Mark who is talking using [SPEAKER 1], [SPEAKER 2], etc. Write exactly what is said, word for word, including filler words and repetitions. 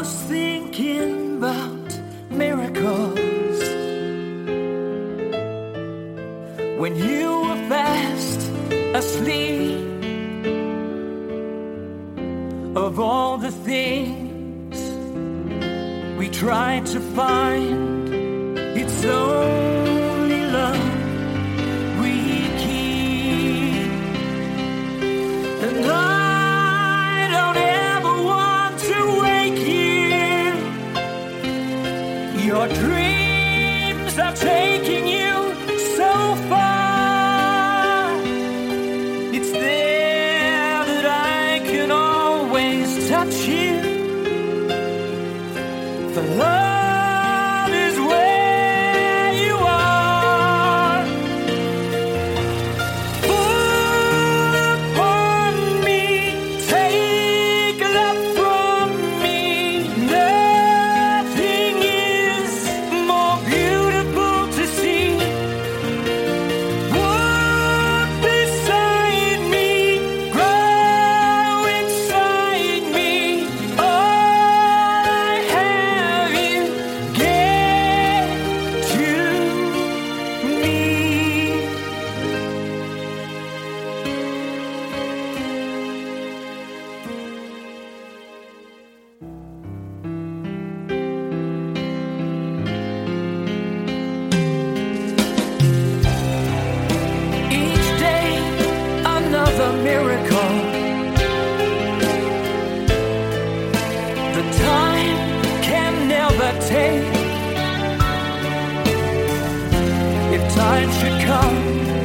[SPEAKER 1] was thinking about miracles when you were fast asleep. Of all the things we tried to find, it's only love we keep. And I don't ever want to wake you. Your dreams are taking you so far. It's there that I can always touch you. For love is where you are. Fall upon me, take love from me. Nothing is more beautiful to see. Walk beside me, grow inside me. All I have you get to me. Each day another miracle. The time can never take. If time should come